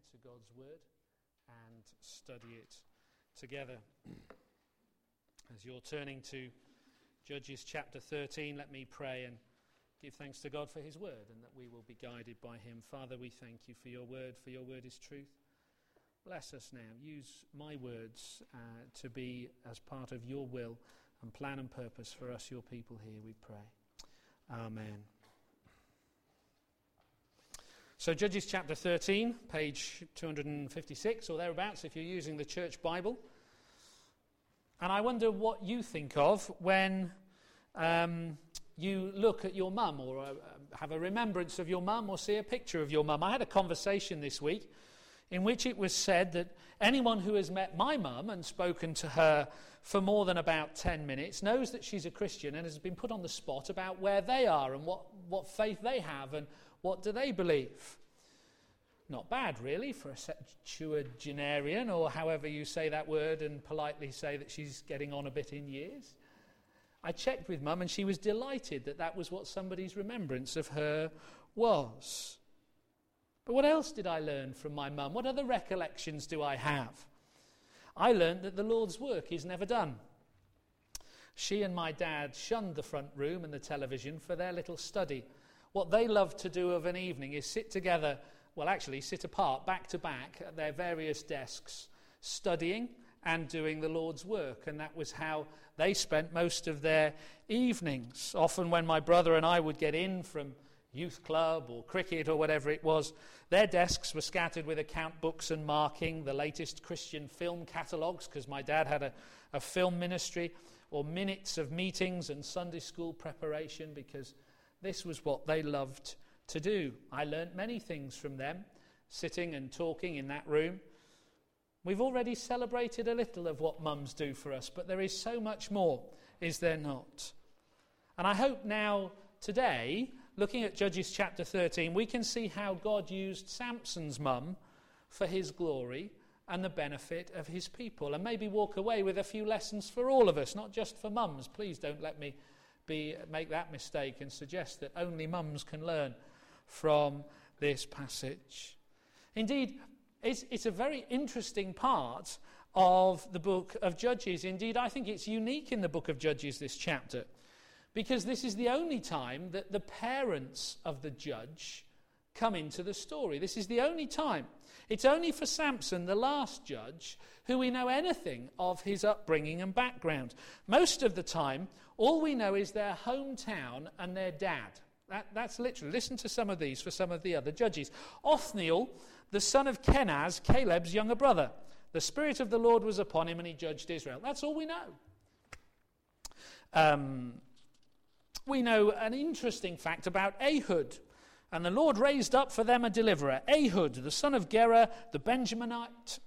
to God's word and study it together. As you're turning to Judges chapter 13, let me pray and give thanks to God for his word and that we will be guided by him. Father, we thank you for your word is truth. Bless us now. Use my words to be as part of your will and plan and purpose for us, your people here, we pray. Amen. So Judges chapter 13, page 256 or thereabouts if you're using the church Bible. And I wonder what you think of when you look at your mum or have a remembrance of your mum or see a picture of your mum. I had a conversation this week in which it was said that anyone who has met my mum and spoken to her for more than about 10 minutes knows that she's a Christian and has been put on the spot about where they are and what faith they have and what do they believe. Not bad, really, for a septuagenarian, or however you say that word and politely say that she's getting on a bit in years. I checked with Mum and she was delighted that that was what somebody's remembrance of her was. But what else did I learn from my mum? What other recollections do I have? I learned that the Lord's work is never done. She and my dad shunned the front room and the television for their little study. What they loved to do of an evening is sit together, well actually sit apart, back to back at their various desks, studying and doing the Lord's work. And that was how they spent most of their evenings. Often when my brother and I would get in from youth club or cricket or whatever it was, their desks were scattered with account books and marking, the latest Christian film catalogues, because my dad had a film ministry, or minutes of meetings and Sunday school preparation, because this was what they loved to do. I learnt many things from them, sitting and talking in that room. We've already celebrated a little of what mums do for us, but there is so much more, is there not? And I hope now, today, looking at Judges chapter 13, we can see how God used Samson's mum for his glory and the benefit of his people, and maybe walk away with a few lessons for all of us, not just for mums. Please don't let me make that mistake and suggest that only mums can learn from this passage. Indeed, it's a very interesting part of the book of Judges. Indeed, I think it's unique in the book of Judges, this chapter, because this is the only time that the parents of the judge come into the story. This is the only time. It's only for Samson, the last judge, who we know anything of his upbringing and background. Most of the time, all we know is their hometown and their dad. That's literally. Listen to some of these for some of the other judges. Othniel, the son of Kenaz, Caleb's younger brother. The Spirit of the Lord was upon him and he judged Israel. That's all we know. We know an interesting fact about Ehud. And the Lord raised up for them a deliverer, Ehud, the son of Gera, the Benjamite,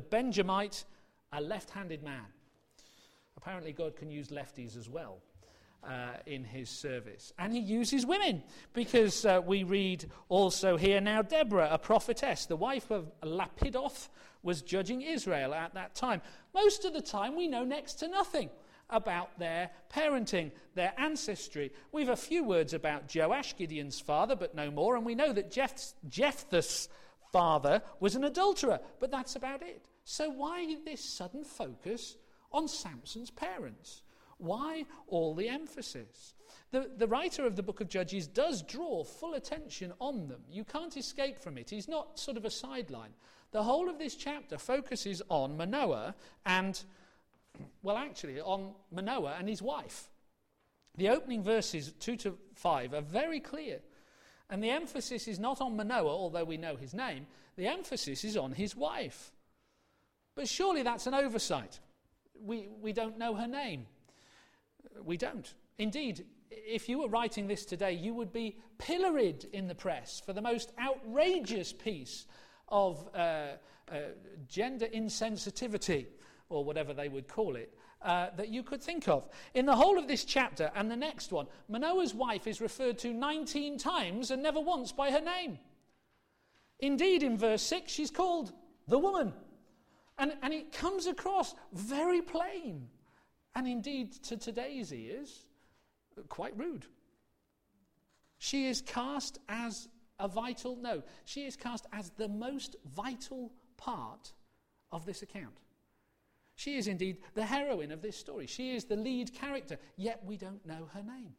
a left-handed man. Apparently God can use lefties as well in his service. And he uses women, because we read also here, now Deborah, a prophetess, the wife of Lapidoth, was judging Israel at that time. Most of the time we know next to nothing about their parenting, their ancestry. We've a few words about Joash, Gideon's father, but no more. And we know that Jephthah's father was an adulterer, but that's about it. So why this sudden focus on Samson's parents? Why all the emphasis? The writer of the book of Judges does draw full attention on them. You can't escape from it. He's not sort of a sideline. The whole of this chapter focuses on Manoah and on Manoah and his wife. The opening verses 2 to 5 are very clear. And the emphasis is not on Manoah, although we know his name. The emphasis is on his wife. But surely that's an oversight. We don't know her name. We don't. Indeed, if you were writing this today, you would be pilloried in the press for the most outrageous piece of gender insensitivity, or whatever they would call it, that you could think of. In the whole of this chapter and the next one, Manoah's wife is referred to 19 times and never once by her name. Indeed, in verse 6, she's called the woman. And it comes across very plain. And indeed, to today's ears, quite rude. She is cast as a vital? No. She is cast as the most vital part of this account. She is indeed the heroine of this story. She is the lead character, yet we don't know her name.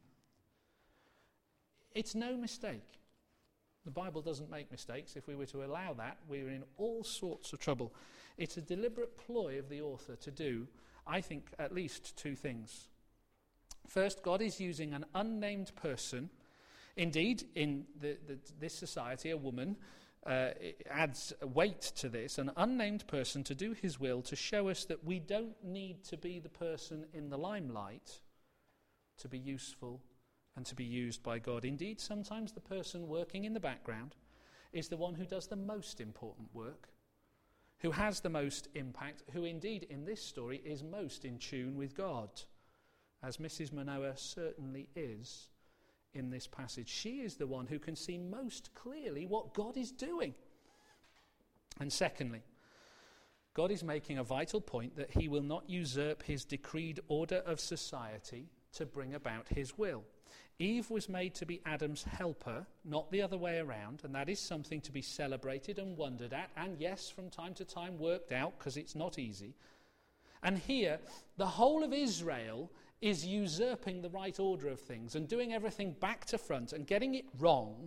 It's no mistake. The Bible doesn't make mistakes. If we were to allow that, we're in all sorts of trouble. It's a deliberate ploy of the author to do, I think, at least two things. First, God is using an unnamed person. Indeed, in this society, a woman adds weight to this, an unnamed person to do his will, to show us that we don't need to be the person in the limelight to be useful and to be used by God. Indeed, sometimes the person working in the background is the one who does the most important work, who has the most impact, who indeed in this story is most in tune with God, as Mrs. Manoah certainly is in this passage. She is the one who can see most clearly what God is doing. And secondly, God is making a vital point that he will not usurp his decreed order of society to bring about his will. Eve was made to be Adam's helper, not the other way around, and that is something to be celebrated and wondered at, and yes, from time to time worked out, because it's not easy. And here, the whole of Israel is usurping the right order of things and doing everything back to front and getting it wrong.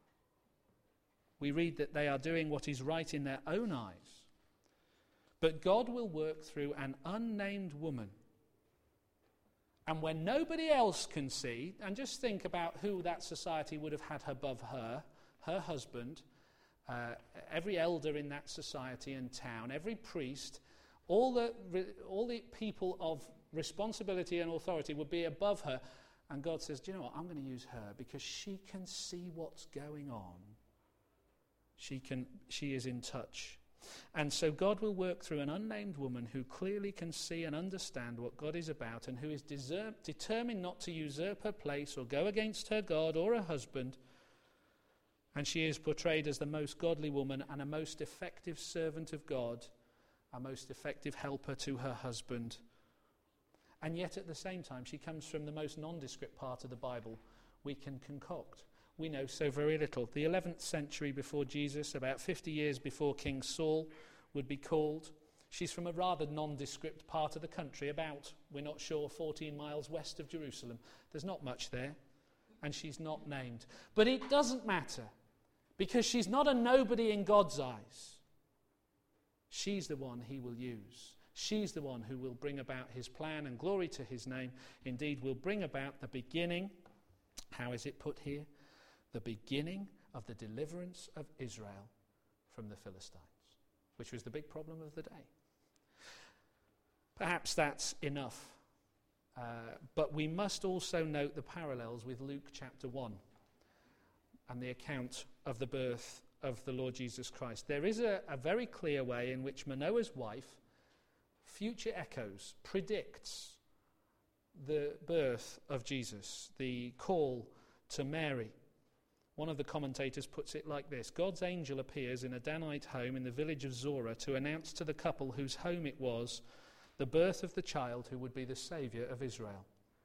We read that they are doing what is right in their own eyes. But God will work through an unnamed woman. And when nobody else can see, and just think about who that society would have had above her, her husband, every elder in that society and town, every priest, all the people of responsibility and authority would be above her. And God says, do you know what, I'm going to use her because she can see what's going on. She is in touch. And so God will work through an unnamed woman who clearly can see and understand what God is about, and who is determined not to usurp her place or go against her God or her husband. And she is portrayed as the most godly woman and a most effective servant of God, a most effective helper to her husband. And yet at the same time, she comes from the most nondescript part of the Bible we can concoct. We know so very little. The 11th century before Jesus, about 50 years before King Saul would be called. She's from a rather nondescript part of the country, about, we're not sure, 14 miles west of Jerusalem. There's not much there, and she's not named. But it doesn't matter, because she's not a nobody in God's eyes. She's the one he will use. She's the one who will bring about his plan, and glory to his name. Indeed, will bring about the beginning, how is it put here? The beginning of the deliverance of Israel from the Philistines, which was the big problem of the day. Perhaps that's enough, but we must also note the parallels with Luke chapter 1 and the account of the birth of the Lord Jesus Christ. There is a very clear way in which Manoah's wife, future echoes, predicts the birth of Jesus, the call to Mary. One of the commentators puts it like this: God's angel appears in a Danite home in the village of Zorah to announce to the couple whose home it was the birth of the child who would be the Saviour of Israel.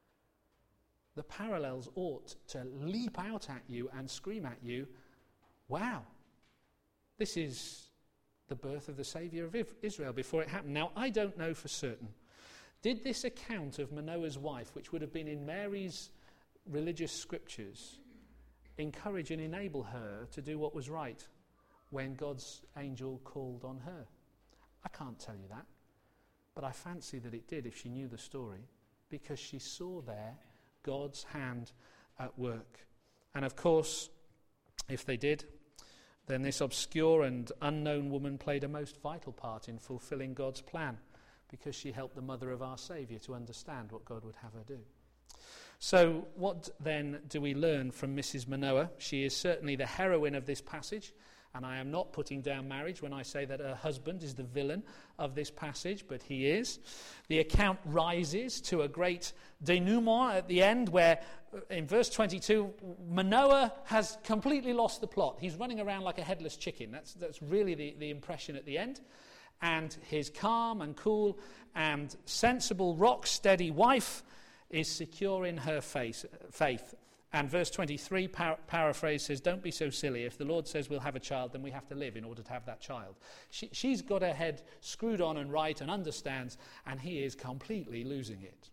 The parallels ought to leap out at you and scream at you, wow, this is the birth of the Saviour of Israel before it happened. Now, I don't know for certain. Did this account of Manoah's wife, which would have been in Mary's religious scriptures, encourage and enable her to do what was right when God's angel called on her? I can't tell you that, but I fancy that it did if she knew the story, because she saw there God's hand at work. And of course, if they did, then this obscure and unknown woman played a most vital part in fulfilling God's plan, because she helped the mother of our Saviour to understand what God would have her do. So what then do we learn from Mrs. Manoah? She is certainly the heroine of this passage, and I am not putting down marriage when I say that her husband is the villain of this passage, but he is. The account rises to a great denouement at the end, where in verse 22, Manoah has completely lost the plot. He's running around like a headless chicken. That's really the impression at the end. And his calm and cool and sensible, rock-steady wife is secure in her faith. And verse 23, paraphrase, says, don't be so silly. If the Lord says we'll have a child, then we have to live in order to have that child. She's got her head screwed on and right and understands, and he is completely losing it.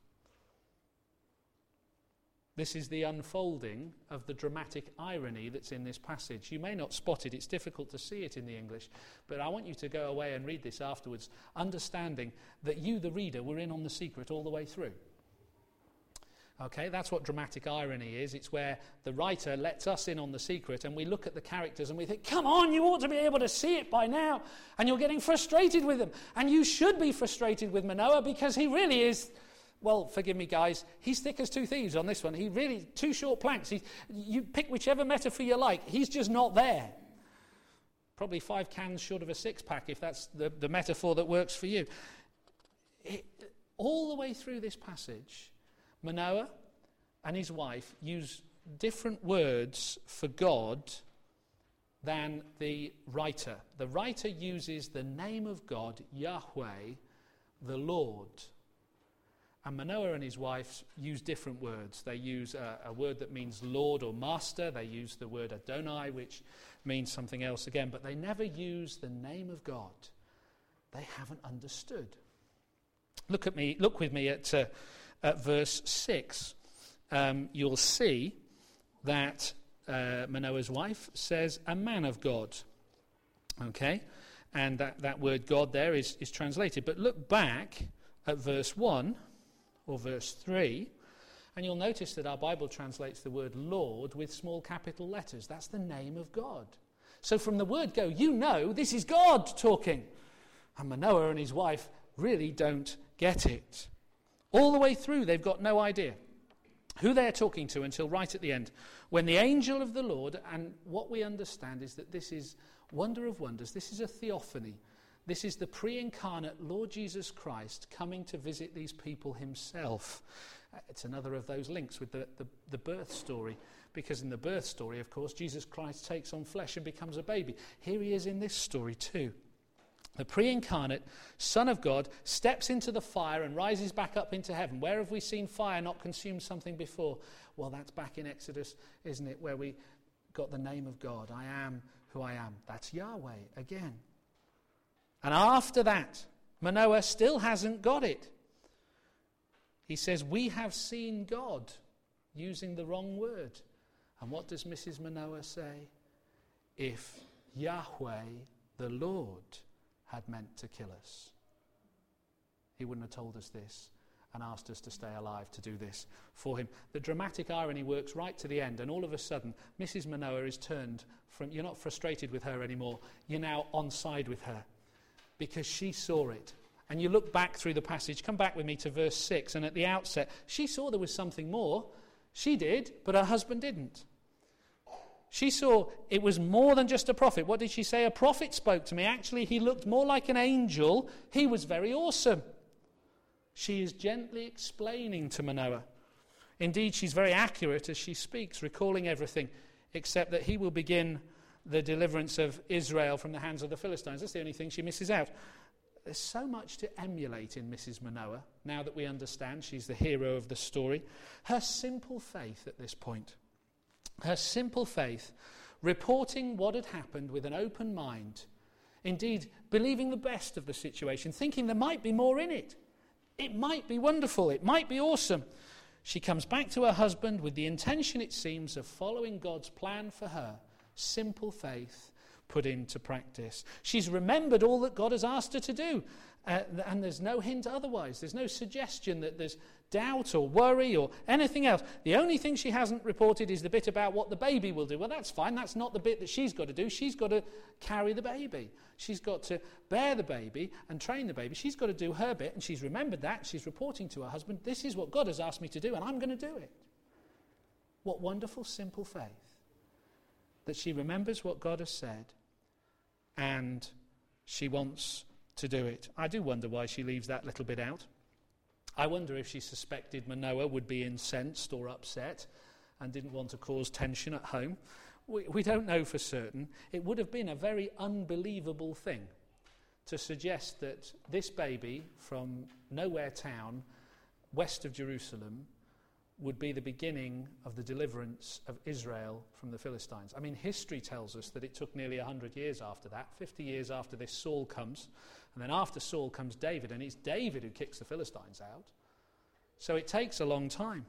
This is the unfolding of the dramatic irony that's in this passage. You may not spot it, it's difficult to see it in the English, but I want you to go away and read this afterwards, understanding that you, the reader, were in on the secret all the way through. Okay, that's what dramatic irony is. It's where the writer lets us in on the secret and we look at the characters and we think, come on, you ought to be able to see it by now. And you're getting frustrated with him. And you should be frustrated with Manoah because he really is, well, forgive me guys, he's thick as two thieves on this one. He really, two short planks. You pick whichever metaphor you like. He's just not there. Probably 5 cans short of a 6-pack if that's the metaphor that works for you. All the way through this passage, Manoah and his wife use different words for God than the writer. The writer uses the name of God, Yahweh, the Lord. And Manoah and his wife use different words. They use a word that means Lord or Master. They use the word Adonai, which means something else again. But they never use the name of God. They haven't understood. Look with me at verse 6, you'll see that Manoah's wife says, a man of God. Okay? And that word God there is translated. But look back at verse 1 or verse 3, and you'll notice that our Bible translates the word Lord with small capital letters. That's the name of God. So from the word go, you know this is God talking. And Manoah and his wife really don't get it. All the way through, they've got no idea who they're talking to until right at the end, when the angel of the Lord, and what we understand is that this is wonder of wonders, this is a theophany. This is the pre-incarnate Lord Jesus Christ coming to visit these people himself. It's another of those links with the birth story, because in the birth story, of course, Jesus Christ takes on flesh and becomes a baby. Here he is in this story too. The pre-incarnate Son of God steps into the fire and rises back up into heaven. Where have we seen fire not consume something before? Well, that's back in Exodus, isn't it, where we got the name of God. I am who I am. That's Yahweh again. And after that, Manoah still hasn't got it. He says, we have seen God, using the wrong word. And what does Mrs. Manoah say? If Yahweh, the Lord, had meant to kill us, he wouldn't have told us this and asked us to stay alive to do this for him. The dramatic irony works right to the end, and all of a sudden, Mrs. Manoah is turned from, you're not frustrated with her anymore, you're now on side with her, because she saw it. And you look back through the passage, come back with me to verse 6, and at the outset, she saw there was something more. She did, but her husband didn't. She saw it was more than just a prophet. What did she say? A prophet spoke to me. Actually, he looked more like an angel. He was very awesome. She is gently explaining to Manoah. Indeed, she's very accurate as she speaks, recalling everything, except that he will begin the deliverance of Israel from the hands of the Philistines. That's the only thing she misses out. There's so much to emulate in Mrs. Manoah, now that we understand she's the hero of the story. Her simple faith at this point. Her simple faith, reporting what had happened with an open mind, indeed believing the best of the situation, thinking there might be more in it. It might be wonderful, it might be awesome. She comes back to her husband with the intention, it seems, of following God's plan for her. Simple faith put into practice. She's remembered all that God has asked her to do, and there's no hint otherwise. There's no suggestion that there's doubt or worry or anything else. The only thing she hasn't reported is the bit about what the baby will do. Well, that's fine. That's not the bit that she's got to do. She's got to carry the baby. She's got to bear the baby and train the baby. She's got to do her bit, and she's remembered that. She's reporting to her husband, this is what God has asked me to do, and I'm going to do it. What wonderful, simple faith. That she remembers what God has said, and she wants to do it. I do wonder why she leaves that little bit out. I wonder if she suspected Manoah would be incensed or upset and didn't want to cause tension at home. We don't know for certain. It would have been a very unbelievable thing to suggest that this baby from nowhere town, west of Jerusalem, would be the beginning of the deliverance of Israel from the Philistines. I mean, history tells us that it took nearly 100 years after that. 50 years after this, Saul comes. And then after Saul comes David, and it's David who kicks the Philistines out. So it takes a long time.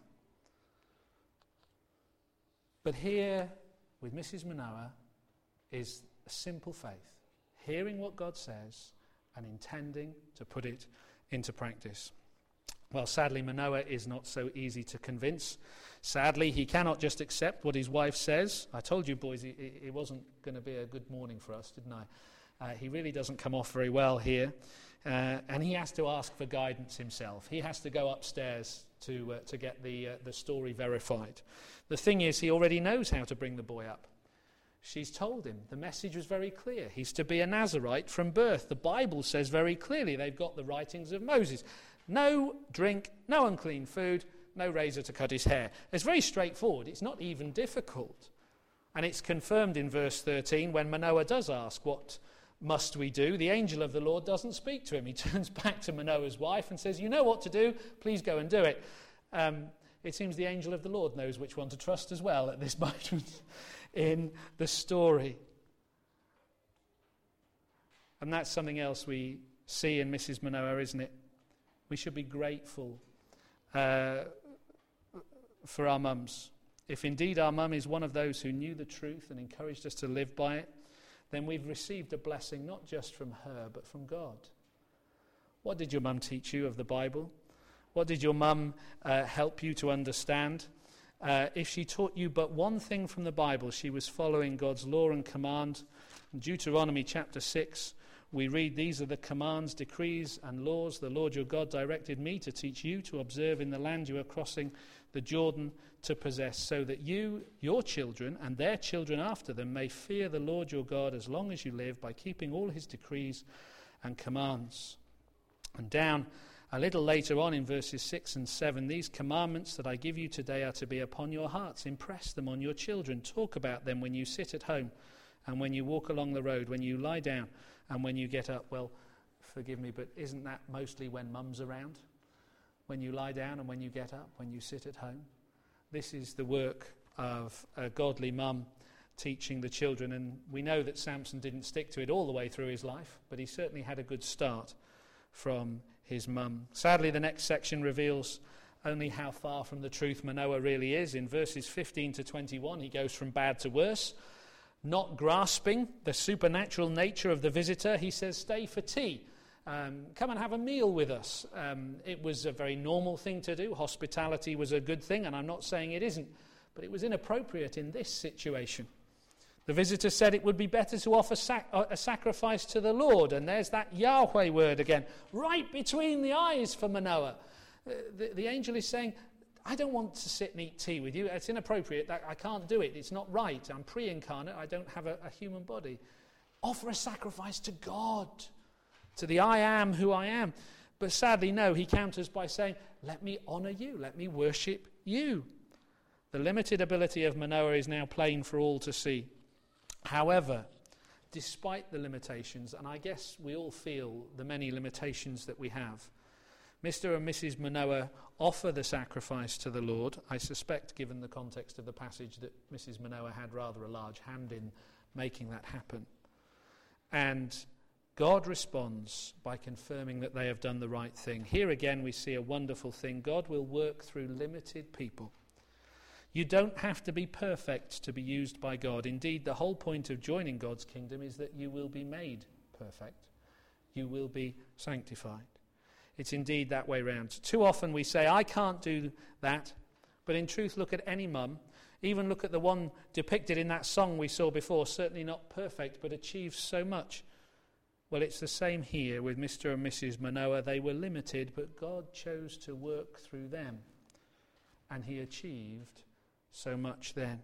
But here, with Mrs. Manoah, is a simple faith. Hearing what God says and intending to put it into practice. Well, sadly, Manoah is not so easy to convince. Sadly, he cannot just accept what his wife says. I told you, boys, it wasn't going to be a good morning for us, didn't I? He really doesn't come off very well here. And he has to ask for guidance himself. He has to go upstairs to get the story verified. The thing is, he already knows how to bring the boy up. She's told him. The message was very clear. He's to be a Nazirite from birth. The Bible says very clearly they've got the writings of Moses. No drink, no unclean food, no razor to cut his hair. It's very straightforward. It's not even difficult. And it's confirmed in verse 13 when Manoah does ask, what must we do? The angel of the Lord doesn't speak to him. He turns back to Manoah's wife and says, you know what to do, please go and do it. It seems the angel of the Lord knows which one to trust as well at this moment in the story. And that's something else we see in Mrs. Manoah, isn't it? We should be grateful for our mums. If indeed our mum is one of those who knew the truth and encouraged us to live by it, then we've received a blessing not just from her, but from God. What did your mum teach you of the Bible? What did your mum help you to understand? If she taught you but one thing from the Bible, she was following God's law and command. In Deuteronomy chapter 6, we read, these are the commands, decrees, and laws the Lord your God directed me to teach you to observe in the land you are crossing the Jordan to possess, so that you, your children, and their children after them may fear the Lord your God as long as you live by keeping all his decrees and commands. And down a little later on in verses 6 and 7, these commandments that I give you today are to be upon your hearts. Impress them on your children. Talk about them when you sit at home and when you walk along the road, when you lie down and when you get up. Well, forgive me, but isn't that mostly when mum's around? When you lie down and when you get up, when you sit at home? This is the work of a godly mum teaching the children. And we know that Samson didn't stick to it all the way through his life, but he certainly had a good start from his mum. Sadly, the next section reveals only how far from the truth Manoah really is. In verses 15 to 21, he goes from bad to worse. Not grasping the supernatural nature of the visitor, he says, stay for tea. Come and have a meal with us. It was a very normal thing to do. Hospitality was a good thing, and I'm not saying it isn't, but it was inappropriate in this situation. The visitor said it would be better to offer a sacrifice to the Lord, and there's that Yahweh word again, right between the eyes for Manoah. The angel is saying, I don't want to sit and eat tea with you. It's inappropriate. I can't do it. It's not right. I'm pre-incarnate. I don't have a human body. Offer a sacrifice to God, to the I am who I am. But sadly, no, he counters by saying, let me honor you. Let me worship you. The limited ability of Manoah is now plain for all to see. However, despite the limitations, and I guess we all feel the many limitations that we have, Mr. and Mrs. Manoah offer the sacrifice to the Lord. I suspect, given the context of the passage, that Mrs. Manoah had rather a large hand in making that happen. And God responds by confirming that they have done the right thing. Here again we see a wonderful thing. God will work through limited people. You don't have to be perfect to be used by God. Indeed, the whole point of joining God's kingdom is that you will be made perfect. You will be sanctified. It's indeed that way round. Too often we say, I can't do that. But in truth, look at any mum. Even look at the one depicted in that song we saw before. Certainly not perfect, but achieves so much. Well, it's the same here with Mr. and Mrs. Manoah. They were limited, but God chose to work through them. And he achieved so much then.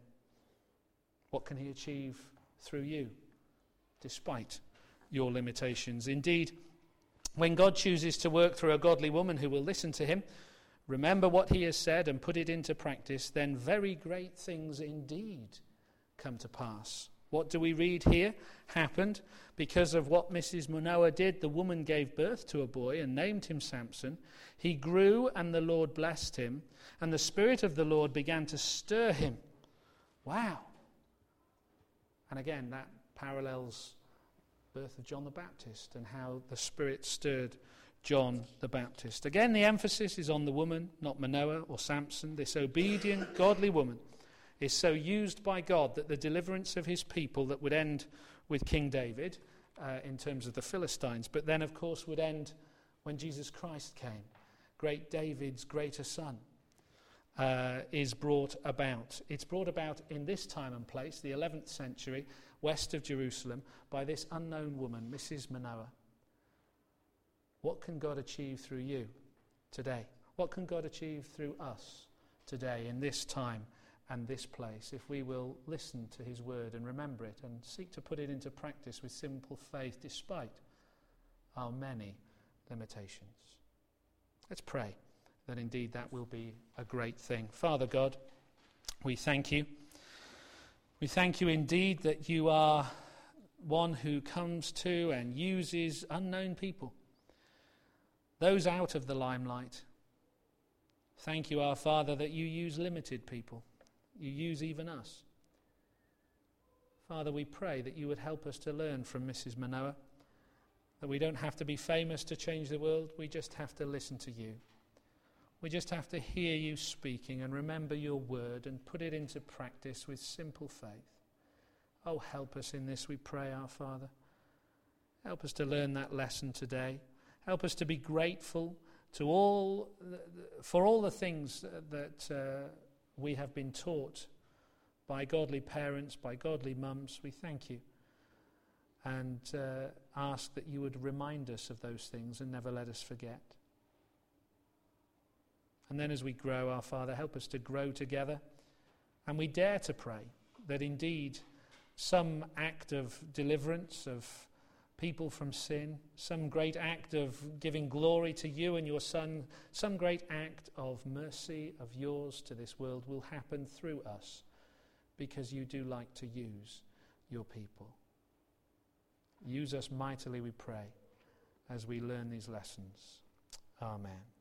What can he achieve through you, despite your limitations? Indeed, when God chooses to work through a godly woman who will listen to him, remember what he has said and put it into practice, then very great things indeed come to pass What do we read here happened? Because of what Mrs. Manoah did, the woman gave birth to a boy and named him Samson. He grew and the Lord blessed him, and the Spirit of the Lord began to stir him. Wow. And again, that parallels the birth of John the Baptist and how the Spirit stirred John the Baptist. Again, the emphasis is on the woman, not Manoah or Samson. This obedient, godly woman is so used by God that the deliverance of his people that would end with King David in terms of the Philistines, but then, of course, would end when Jesus Christ came. Great David's greater son is brought about. It's brought about in this time and place, the 11th century, west of Jerusalem, by this unknown woman, Mrs. Manoah. What can God achieve through you today? What can God achieve through us today in this time and this place, if we will listen to his word and remember it and seek to put it into practice with simple faith despite our many limitations? Let's pray that indeed that will be a great thing. Father God, we thank you. We thank you indeed that you are one who comes to and uses unknown people, those out of the limelight. Thank you, our Father, that you use limited people. You use even us. Father, we pray that you would help us to learn from Mrs. Manoah, that we don't have to be famous to change the world. We just have to listen to you. We just have to hear you speaking and remember your word and put it into practice with simple faith. Oh, help us in this, we pray, our Father. Help us to learn that lesson today. Help us to be grateful to for all the things that we have been taught by godly parents, by godly mums. We thank you and ask that you would remind us of those things and never let us forget. And then as we grow, our Father, help us to grow together, and we dare to pray that indeed some act of deliverance of people from sin, some great act of giving glory to you and your Son, some great act of mercy of yours to this world will happen through us, because you do like to use your people. Use us mightily, we pray, as we learn these lessons. Amen.